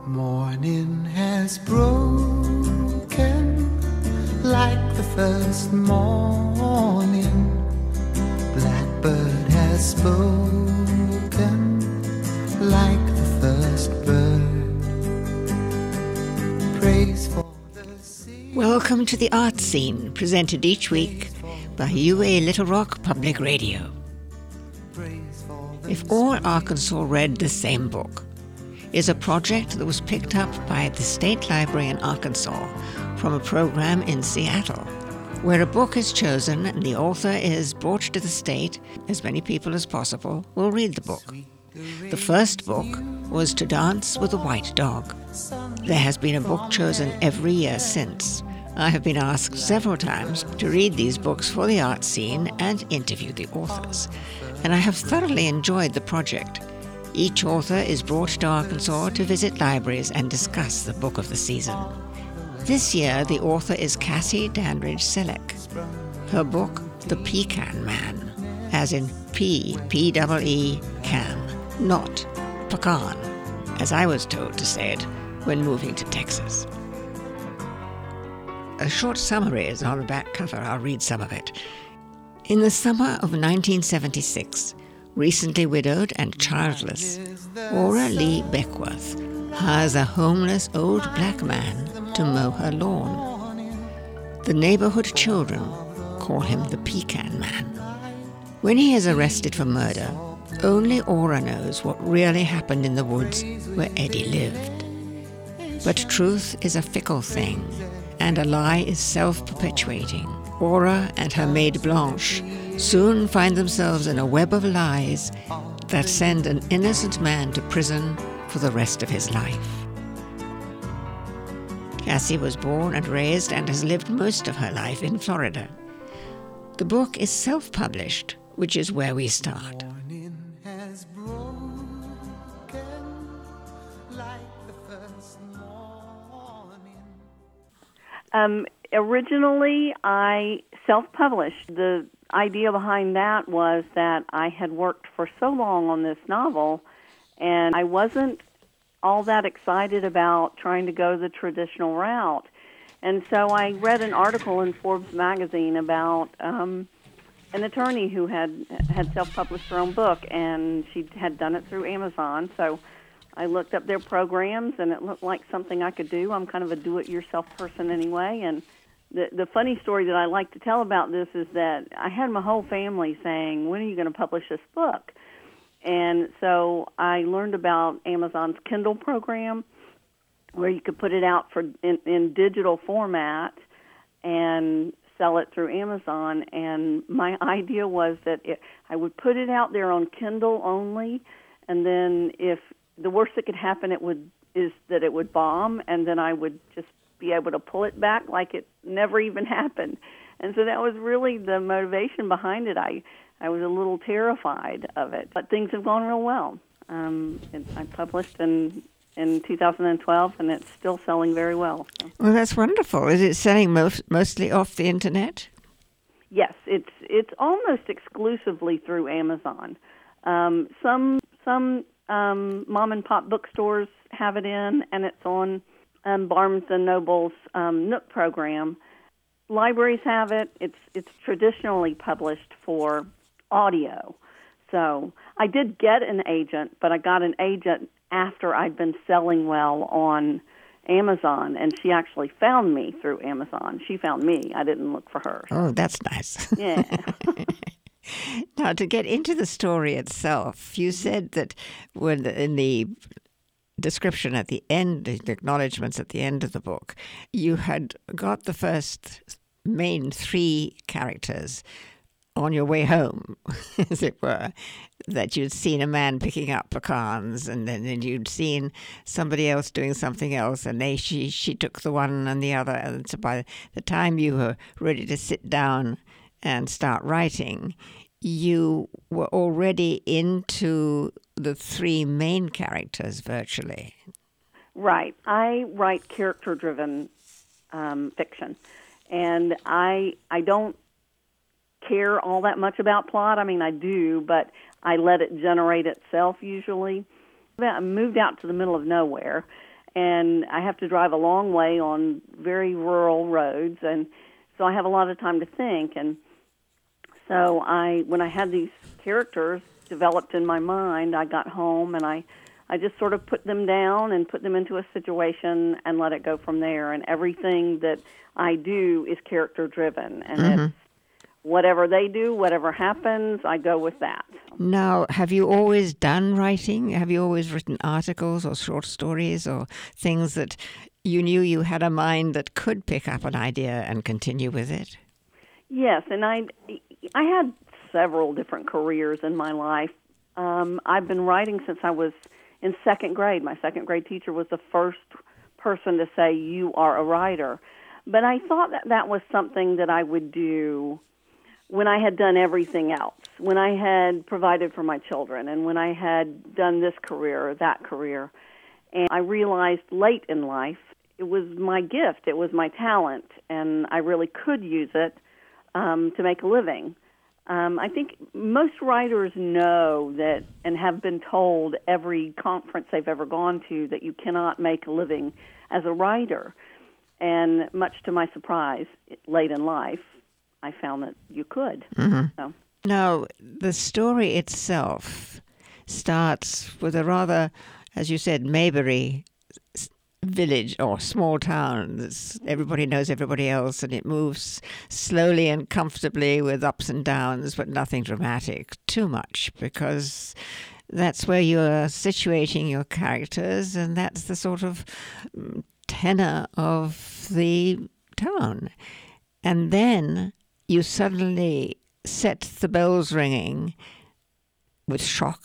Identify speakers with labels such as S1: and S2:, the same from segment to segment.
S1: Morning has broken like the first morning. Blackbird has spoken like the first bird. Praise for the sea.
S2: Welcome to the Art Scene, presented each week by UA Little Rock Public Radio. If All Arkansas Read the Same Book is a project that was picked up by the State Library in Arkansas from a program in Seattle, where a book is chosen and the author is brought to the state. As many people as possible will read the book. The first book was To Dance with a White Dog. There has been a book chosen every year since. I have been asked several times to read these books for the art scene and interview the authors, and I have thoroughly enjoyed the project. Each author is brought to Arkansas to visit libraries and discuss the book of the season. This year, the author is Cassie Dandridge Selleck. Her book, The Pecan Man, as in P-E-E, can, not pecan, as I was told to say it when moving to Texas. A short summary is on the back cover. I'll read some of it. In the summer of 1976, recently widowed and childless, Ora Lee Beckworth hires a homeless old black man to mow her lawn. The neighborhood children call him the Pecan Man. When he is arrested for murder, only Ora knows what really happened in the woods where Eddie lived. But truth is a fickle thing, and a lie is self-perpetuating. Ora and her maid Blanche soon find themselves in a web of lies that send an innocent man to prison for the rest of his life. Cassie was born and raised and has lived most of her life in Florida. The book is self-published, which is where we start.
S1: Morning has broken like the first morning.
S3: Originally, I self-published. The idea behind that was that I had worked for so long on this novel, and I wasn't all that excited about trying to go the traditional route. And so I read an article in Forbes magazine about an attorney who had self-published her own book, and she had done it through Amazon. So I looked up their programs, and it looked like something I could do. I'm kind of a do-it-yourself person anyway, and the funny story that I like to tell about this is that I had my whole family saying, when are you going to publish this book? And so I learned about Amazon's Kindle program, where you could put it out in digital format and sell it through Amazon. And my idea was that I would put it out there on Kindle only, and then if the worst that could happen is that it would bomb, and then I would just be able to pull it back like it never even happened. And so that was really the motivation behind it. I was a little terrified of it, but things have gone real well. I published in 2012, and it's still selling very well. So.
S2: Well, that's wonderful. Is it selling mostly off the internet?
S3: Yes, it's almost exclusively through Amazon. Some mom and pop bookstores have it in, and it's on Barnes and Noble's Nook program. Libraries have it. It's traditionally published for audio. So I did get an agent, but I got an agent after I'd been selling well on Amazon, and she actually found me through Amazon. She found me. I didn't look for her.
S2: Oh, that's nice.
S3: Yeah.
S2: Now, to get into the story itself, you said that when in the description at the end, the acknowledgments at the end of the book, you had got the first main three characters on your way home, as it were, that you'd seen a man picking up pecans, and then you'd seen somebody else doing something else, and she took the one and the other, and so by the time you were ready to sit down and start writing, you were already into the three main characters virtually.
S3: Right. I write character-driven fiction, and I don't care all that much about plot. I mean, I do, but I let it generate itself usually. I moved out to the middle of nowhere, and I have to drive a long way on very rural roads, and so I have a lot of time to think. And so when I had these characters developed in my mind, I got home and I just sort of put them down and put them into a situation and let it go from there. And everything that I do is character driven, and it's whatever they do, whatever happens, I go with that.
S2: Now, have you always done writing? Have you always written articles or short stories or things that you knew you had a mind that could pick up an idea and continue with it?
S3: Yes, and I had several different careers in my life. I've been writing since I was in second grade. My second grade teacher was the first person to say, "You are a writer." But I thought that was something that I would do when I had done everything else, when I had provided for my children, and when I had done this career or that career. And I realized late in life it was my gift, it was my talent, and I really could use it to make a living. I think most writers know that and have been told every conference they've ever gone to that you cannot make a living as a writer. And much to my surprise, late in life, I found that you could. So.
S2: Now, the story itself starts with a rather, as you said, Maybury village or small town. Everybody knows everybody else, and it moves slowly and comfortably with ups and downs, but nothing dramatic too much, because that's where you're situating your characters, and that's the sort of tenor of the town. And then you suddenly set the bells ringing with shock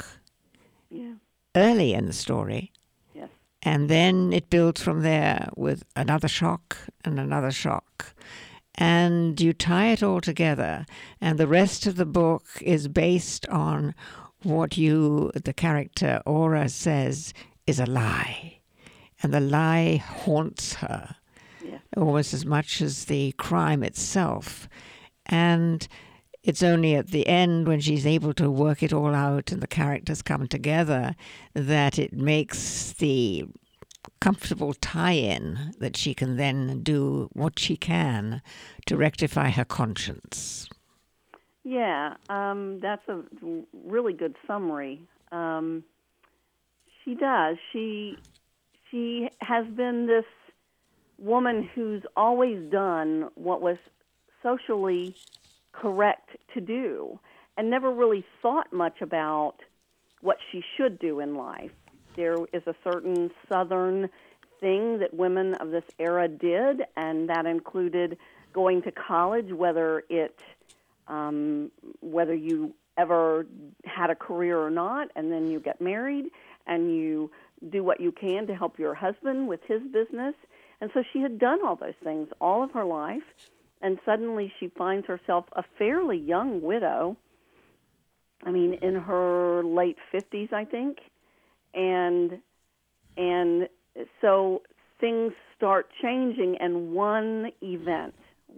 S2: early in the story.
S3: Yes.
S2: And then it builds from there with another shock and another shock. And you tie it all together. And the rest of the book is based on what the character Aura says is a lie. And the lie haunts her almost as much as the crime itself. And it's only at the end, when she's able to work it all out and the characters come together, that it makes the comfortable tie-in that she can then do what she can to rectify her conscience.
S3: Yeah, that's a really good summary. She does. She has been this woman who's always done what was socially correct to do and never really thought much about what she should do in life. There is a certain Southern thing that women of this era did, and that included going to college, whether you ever had a career or not, and then you get married and you do what you can to help your husband with his business. And so she had done all those things all of her life, and suddenly she finds herself a fairly young widow, in her late 50s, I think. And so things start changing, and one event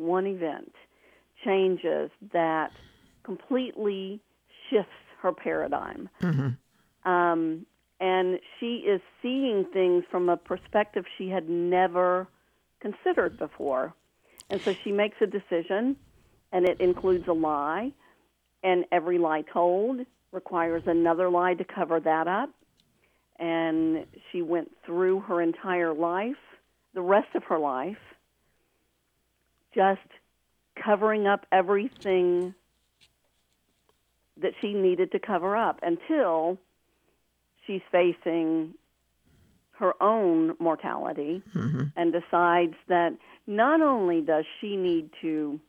S3: changes that completely shifts her paradigm. And she is seeing things from a perspective she had never considered before. And so she makes a decision, and it includes a lie, and every lie told requires another lie to cover that up. And she went through her entire life, the rest of her life, just covering up everything that she needed to cover up until she's facing her own mortality and decides that not only does she need to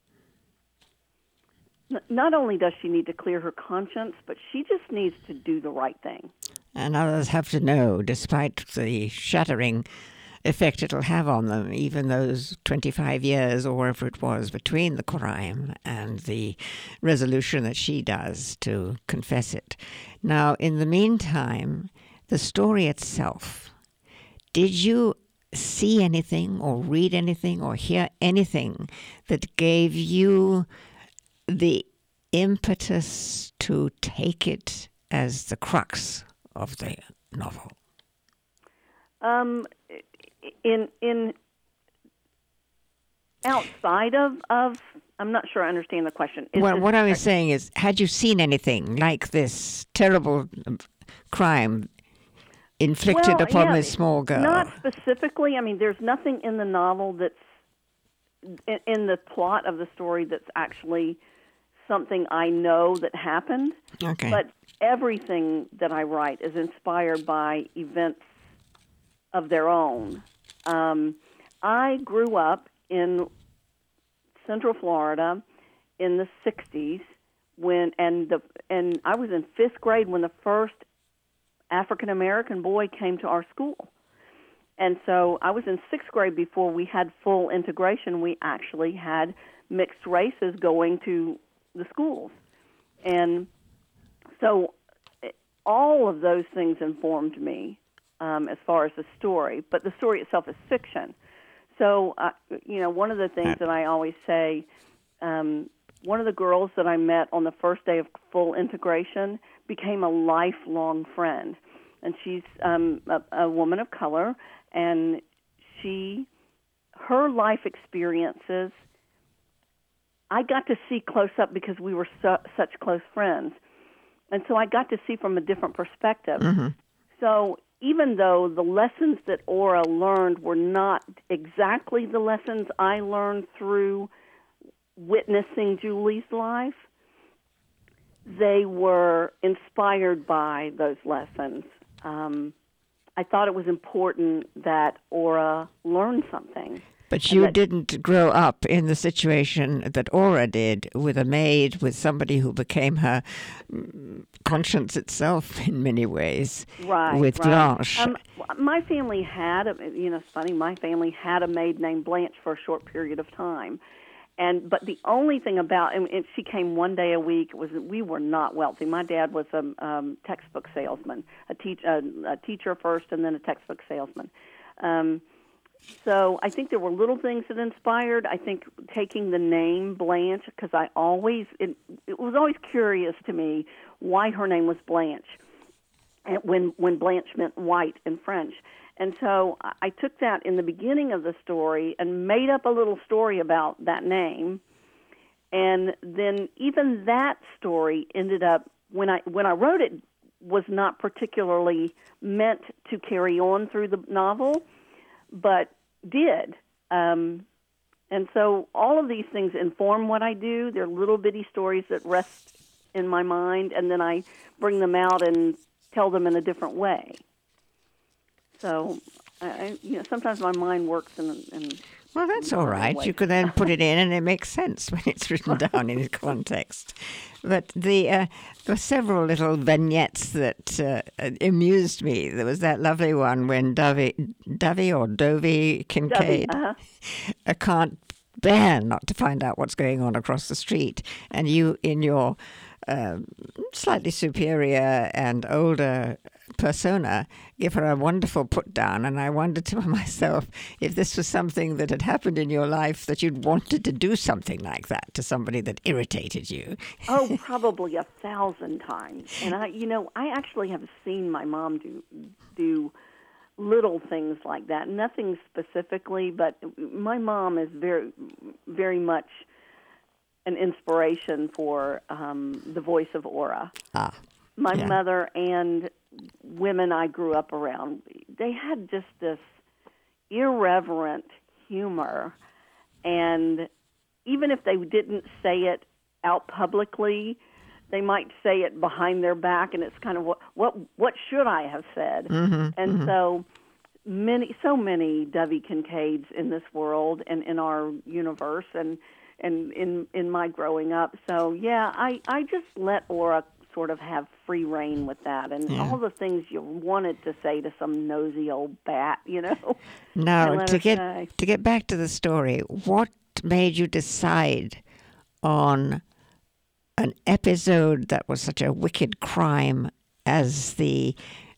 S3: clear her conscience, but she just needs to do the right thing.
S2: And others have to know, despite the shattering effect it'll have on them, even those 25 years or whatever it was between the crime and the resolution that she does to confess it. Now, in the meantime, the story itself, did you see anything or read anything or hear anything that gave you the impetus to take it as the crux of the novel?
S3: In outside of I'm not sure I understand the question.
S2: Well, what I was saying is, had you seen anything like this terrible crime inflicted
S3: Well,
S2: upon
S3: yeah,
S2: this small girl?
S3: Not specifically. I mean, there's nothing in the novel that's in the plot of the story that's actually something I know that happened.
S2: Okay.
S3: But everything that I write is inspired by events of their own. I grew up in Central Florida in the 60s and I was in 5th grade when the first African American boy came to our school. And so I was in 6th grade before we had full integration. We actually had mixed races going to the schools. And so all of those things informed me as far as the story. But the story itself is fiction. So, one of the things that I always say, one of the girls that I met on the first day of full integration became a lifelong friend. And she's a woman of color, and her life experiences, I got to see close up because we were such close friends. And so I got to see from a different perspective. Mm-hmm. So even though the lessons that Aura learned were not exactly the lessons I learned through witnessing Julie's life, they were inspired by those lessons. I thought it was important that Aura learn something.
S2: But you didn't grow up in the situation that Aura did, with a maid, with somebody who became her conscience itself in many ways, with Blanche.
S3: My family had, it's funny, my family had a maid named Blanche for a short period of time. But the only thing about, and she came one day a week, was that we were not wealthy. My dad was a textbook salesman, a teacher first and then a textbook salesman. So I think there were little things that inspired. I think taking the name Blanche, because it was always curious to me why her name was Blanche, and when Blanche meant white in French. And so I took that in the beginning of the story and made up a little story about that name. And then even that story ended up, when I wrote it, was not particularly meant to carry on through the novel, but did. And so all of these things inform what I do. They're little bitty stories that rest in my mind, and then I bring them out and tell them in a different way. So, sometimes my mind works in
S2: well, that's all right. You could then put it in, and it makes sense when it's written down in its context. But there were several little vignettes that amused me. There was that lovely one when Dovey Kincaid can't bear not to find out what's going on across the street, and you, in your slightly superior and older persona, give her a wonderful put down. And I wondered to myself if this was something that had happened in your life, that you'd wanted to do something like that to somebody that irritated you.
S3: Oh, probably 1,000 times. And I actually have seen my mom do little things like that. Nothing specifically, but my mom is very, very much an inspiration for the voice of Aura. My mother and women I grew up around, they had just this irreverent humor, and even if they didn't say it out publicly, they might say it behind their back, and it's kind of what should I have said? So many Dovey Kincaids in this world and in our universe, and in my growing up. So yeah, I just let Aura sort of have free reign with that, and all the things you wanted to say to some nosy old bat,
S2: Now, to get back to the story, what made you decide on an episode that was such a wicked crime as the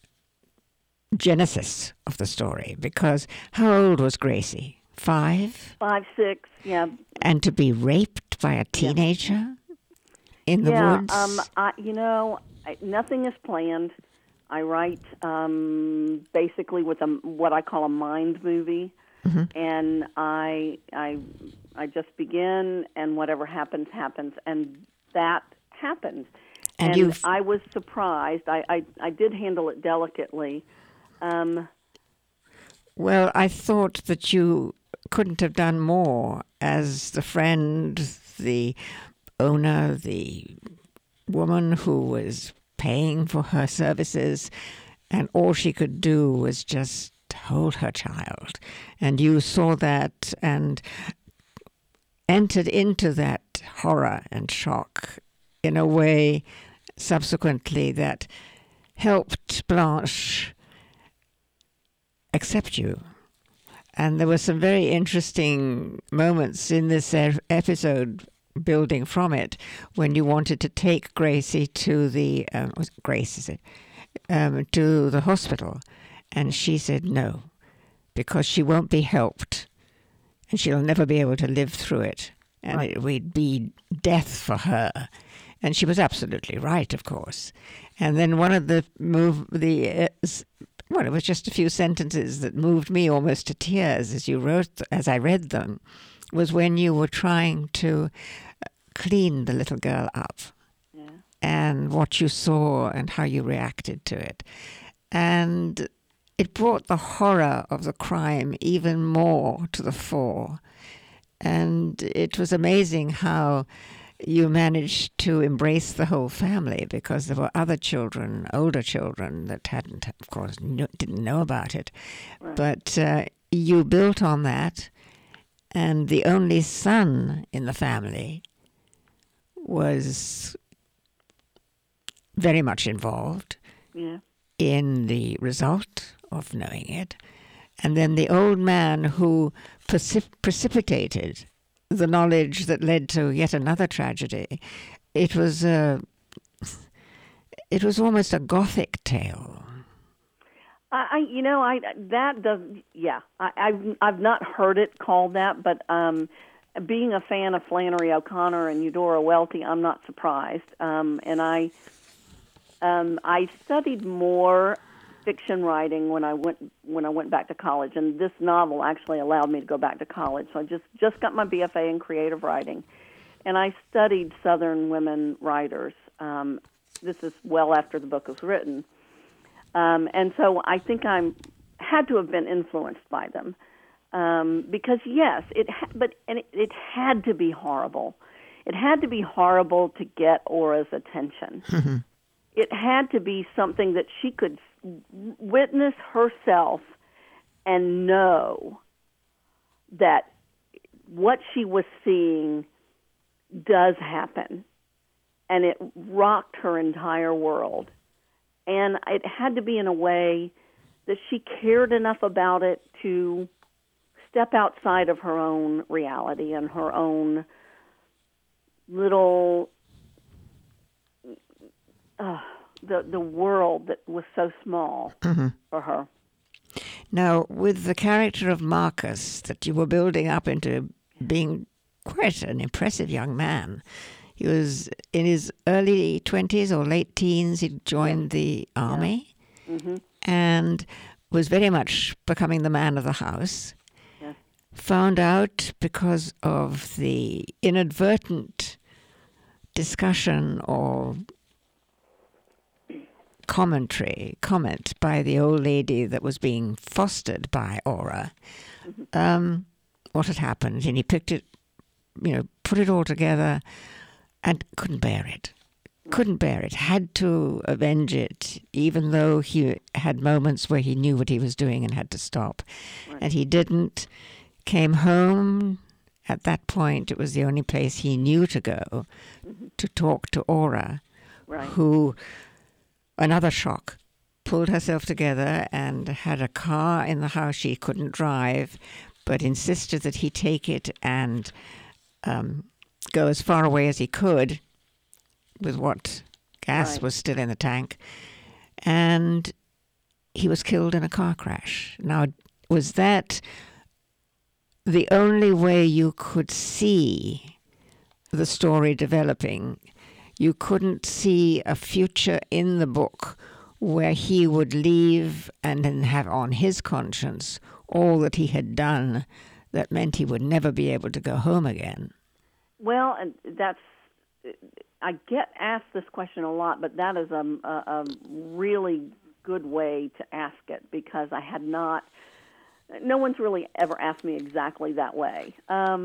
S2: genesis of the story? Because how old was Gracie? 5?
S3: 5, 6, yeah.
S2: And to be raped by a teenager in the woods?
S3: Nothing is planned. I write basically with what I call a mind movie, and I just begin, and whatever happens, happens, and that happened. And I was surprised. I did handle it delicately.
S2: Well, I thought that you couldn't have done more as the friend, the owner, the woman who was paying for her services, and all she could do was just hold her child. And you saw that and entered into that horror and shock in a way subsequently that helped Blanche accept you. And there were some very interesting moments in this episode building from it when you wanted to take Gracie to the to the hospital, and she said no, because she won't be helped and she'll never be able to live through it, and right. It would be death for her. And she was absolutely right, of course. And then one of it was just a few sentences that moved me almost to tears as I read them, was when you were trying to clean the little girl up, and what you saw and how you reacted to it. And it brought the horror of the crime even more to the fore. And it was amazing how you managed to embrace the whole family, because there were other children, older children, that hadn't, of course, didn't know about it. Right. But you built on that, and the only son in the family was very much involved in the result of knowing it. And then the old man who precipitated the knowledge that led to yet another tragedy. It was almost a Gothic tale.
S3: I've not heard it called that, but being a fan of Flannery O'Connor and Eudora Welty, I'm not surprised. And I studied more fiction writing when I went back to college, and this novel actually allowed me to go back to college. So I just got my BFA in creative writing, and I studied Southern women writers. This is well after the book was written, and so I think I had to have been influenced by them, because yes, it had to be horrible. It had to be horrible to get Aura's attention. Mm-hmm. It had to be something that she could witness herself and know that what she was seeing does happen, and it rocked her entire world. And it had to be in a way that she cared enough about it to step outside of her own reality and her own little the world that was so small for her.
S2: Now, with the character of Marcus that you were building up into being quite an impressive young man, he was in his early 20s or late teens. He joined the army and was very much becoming the man of the house. Yeah. Found out because of the inadvertent discussion or comment by the old lady that was being fostered by Aura, what had happened, and he picked it, put it all together, and couldn't bear it. Had to avenge it, even though he had moments where he knew what he was doing and had to stop. Right. And he didn't. Came home. At that point, it was the only place he knew to go to talk to Aura, who, another shock, pulled herself together and had a car in the house she couldn't drive, but insisted that he take it and go as far away as he could with what gas was still in the tank. And he was killed in a car crash. Now, was that the only way you could see the story developing? You couldn't see a future in the book where he would leave and then have on his conscience all that he had done that meant he would never be able to go home again.
S3: Well, and I get asked this question a lot, but that is a really good way to ask it, because no one's really ever asked me exactly that way.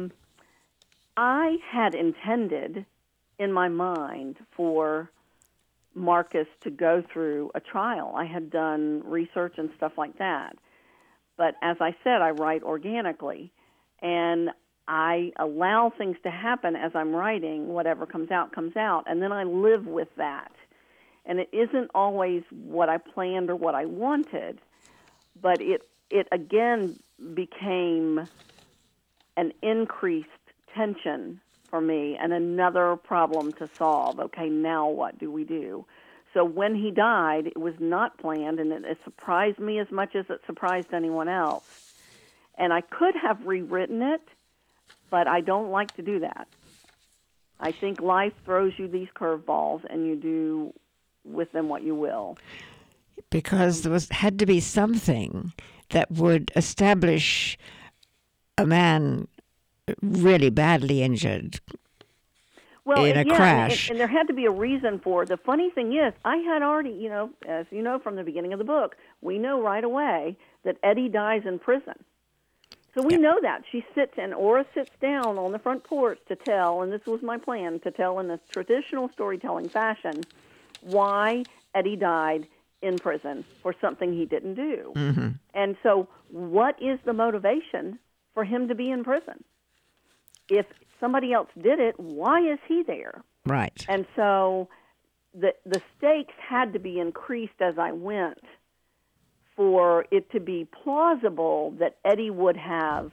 S3: I had intended in my mind for Marcus to go through a trial. I had done research and stuff like that. But as I said, I write organically, and I allow things to happen as I'm writing. Whatever comes out, and then I live with that. And it isn't always what I planned or what I wanted, but it again became an increased tension for me and another problem to solve. Okay, now what do we do? So when he died, it was not planned, and it surprised me as much as it surprised anyone else. And I could have rewritten it, but I don't like to do that. I think life throws you these curveballs, and you do with them what you will.
S2: Because there had to be something that would establish a man really badly injured in a crash.
S3: And there had to be a reason for it. The funny thing is, I had already, as you know from the beginning of the book, we know right away that Eddie dies in prison. So we know that. Ora sits down on the front porch to tell, and this was my plan, to tell in a traditional storytelling fashion why Eddie died in prison for something he didn't do.
S2: Mm-hmm.
S3: And so what is the motivation for him to be in prison? If somebody else did it, why is he there?
S2: Right.
S3: And so the stakes had to be increased as I went for it to be plausible that Eddie would have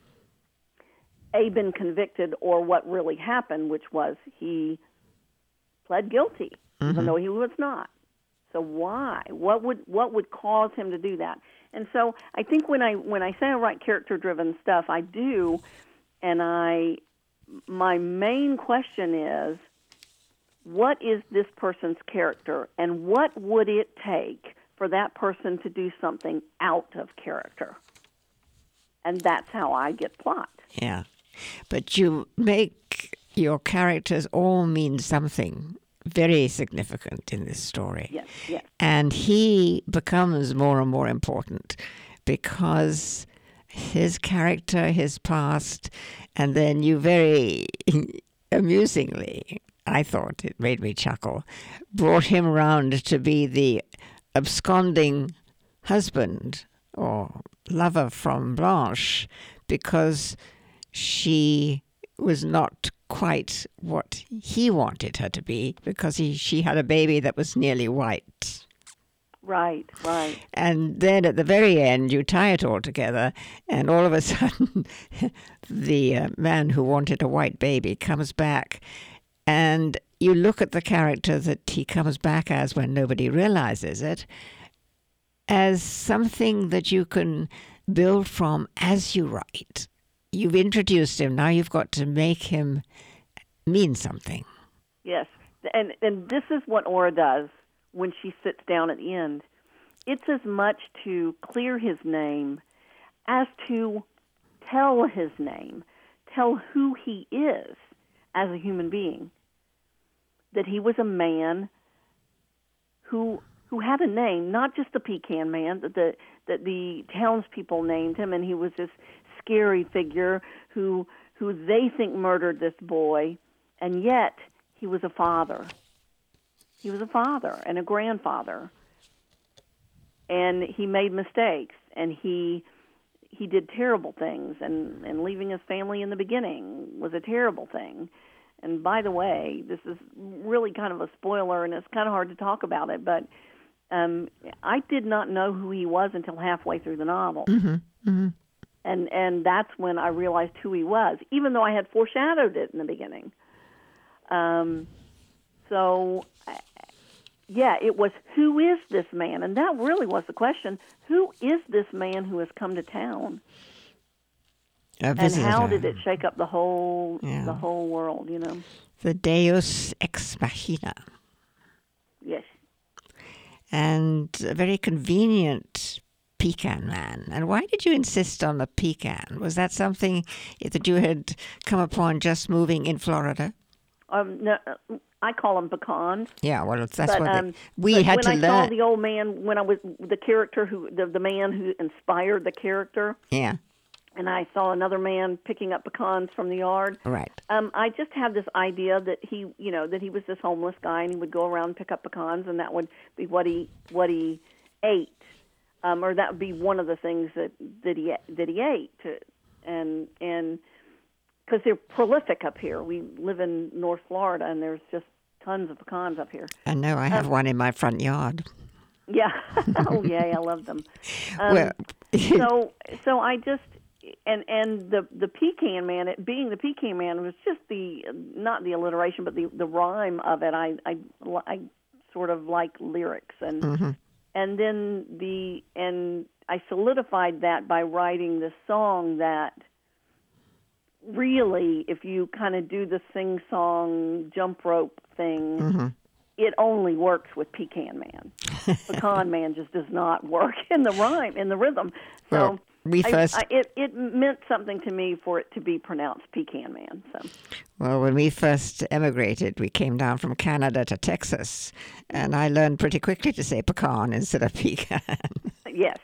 S3: been convicted, or what really happened, which was he pled guilty, even though he was not. So why? What would cause him to do that? And so I think when I say I write character-driven stuff, I do, and my main question is, what is this person's character, and what would it take for that person to do something out of character? And that's how I get plot.
S2: Yeah. But you make your characters all mean something very significant in this story.
S3: Yes, yes.
S2: And he becomes more and more important because his character, his past, and then you very amusingly, I thought it made me chuckle, brought him round to be the absconding husband or lover from Blanche because she was not quite what he wanted her to be, because she had a baby that was nearly white.
S3: Right, right.
S2: And then at the very end, you tie it all together, and all of a sudden, the man who wanted a white baby comes back, and you look at the character that he comes back as when nobody realizes it, as something that you can build from as you write. You've introduced him, now you've got to make him mean something.
S3: Yes, and this is what Ora does when she sits down at the end. It's as much to clear his name as to tell his name, tell who he is as a human being. That he was a man who had a name, not just the Pecan Man, that the townspeople named him, and he was this scary figure who they think murdered this boy, and yet he was a father. He was a father and a grandfather, and he made mistakes, and he did terrible things, and leaving his family in the beginning was a terrible thing. And by the way, this is really kind of a spoiler, and it's kind of hard to talk about it, but I did not know who he was until halfway through the novel.
S2: Mm-hmm. Mm-hmm.
S3: And that's when I realized who he was, even though I had foreshadowed it in the beginning. It was, who is this man? And that really was the question. Who is this man who has come to town? And how did it shake up the whole world,
S2: The Deus ex machina.
S3: Yes.
S2: and a very convenient pecan man. And why did you insist on the pecan? Was that something that you had come upon just moving in Florida?
S3: No, I call them pecans.
S2: Yeah, well, that's
S3: But,
S2: what we had to
S3: when I saw
S2: learn.
S3: the old man, when I was the character the man who inspired the character,
S2: Yeah,
S3: and I saw another man picking up pecans from the yard.
S2: right.
S3: I just had this idea that he was this homeless guy, and he would go around and pick up pecans, and that would be what he ate, or that would be one of the things that he ate, and because they're prolific up here. We live in North Florida, and there's just tons of pecans up here.
S2: I know, I have one in my front yard.
S3: Yeah. Oh, yeah, I love them.
S2: Well,
S3: So I just and the pecan man, it being the pecan man was just not the alliteration, but the rhyme of it. I sort of like lyrics, and and then I solidified that by writing the song that. Really, if you kind of do the sing-song jump rope thing, it only works with Pecan Man. Pecan Man just does not work in the rhyme, in the rhythm. So
S2: well,
S3: it meant something to me for it to be pronounced Pecan Man. So.
S2: Well, when we first emigrated, we came down from Canada to Texas, and I learned pretty quickly to say pecan instead of pecan.
S3: Yes.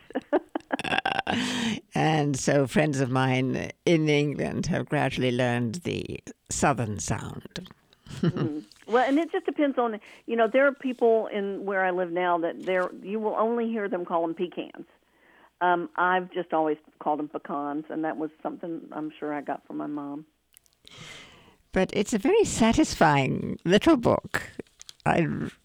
S2: And so friends of mine in England have gradually learned the southern sound.
S3: Well, and it just depends on, there are people in where I live now that you will only hear them call them pecans. I've just always called them pecans, and that was something I'm sure I got from my mom.
S2: But it's a very satisfying little book. I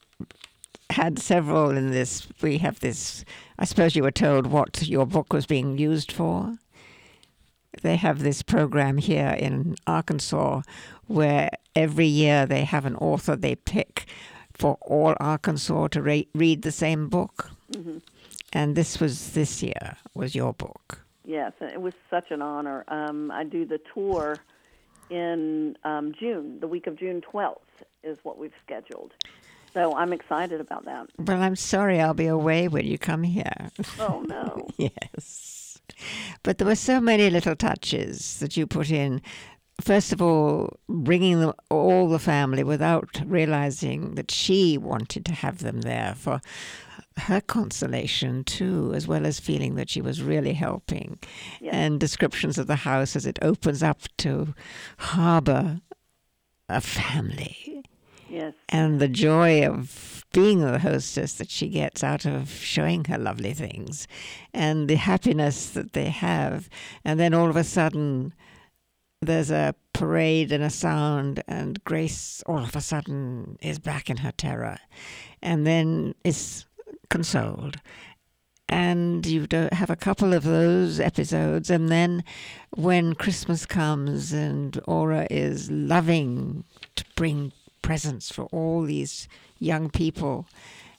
S2: had several in this. We have this, I suppose you were told what your book was being used for. They have this program here in Arkansas where every year they have an author they pick for all Arkansas to read the same book. Mm-hmm. And this year was your book. Yes,
S3: it was such an honor. I do the tour in June, the week of June 12th is what we've scheduled. So I'm excited about that.
S2: Well, I'm sorry I'll be away when you come here.
S3: Oh, no.
S2: Yes. But there were so many little touches that you put in. First of all, bringing all the family without realizing that she wanted to have them there for her consolation too, as well as feeling that she was really helping. Yes. And descriptions of the house as it opens up to harbor a family.
S3: Yes.
S2: And the joy of being the hostess that she gets out of showing her lovely things, and the happiness that they have. And then all of a sudden there's a parade and a sound, and Grace all of a sudden is back in her terror and then is consoled. And you have a couple of those episodes, and then when Christmas comes and Aura is loving to bring presents for all these young people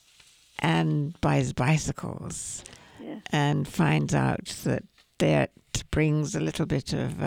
S2: and buys bicycles, yeah, and finds out that that brings a little bit of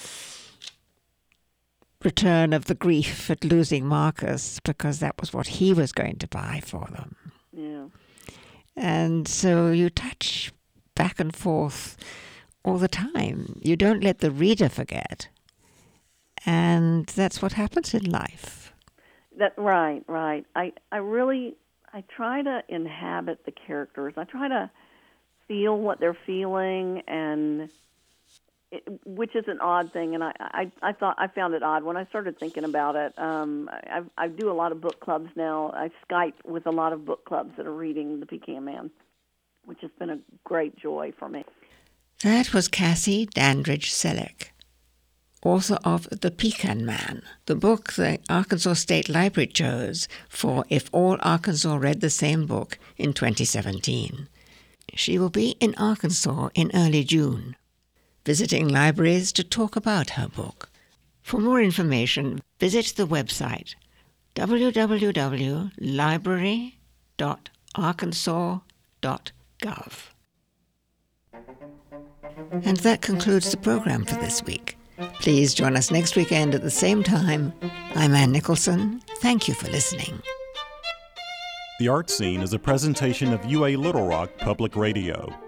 S2: return of the grief at losing Marcus, because that was what he was going to buy for them.
S3: Yeah.
S2: And so you touch back and forth all the time. You don't let the reader forget. And that's what happens in life.
S3: Right. I try to inhabit the characters. I try to feel what they're feeling, and which is an odd thing. And I found it odd when I started thinking about it. I do a lot of book clubs now. I Skype with a lot of book clubs that are reading The Pecan Man, which has been a great joy for me.
S2: That was Cassie Dandridge Selleck, author of The Pecan Man, the book the Arkansas State Library chose for If All Arkansas Read the Same Book in 2017. She will be in Arkansas in early June, visiting libraries to talk about her book. For more information, visit the website www.library.arkansas.gov. And that concludes the program for this week. Please join us next weekend at the same time. I'm Ann Nicholson. Thank you for listening.
S4: The Art Scene is a presentation of UA Little Rock Public Radio.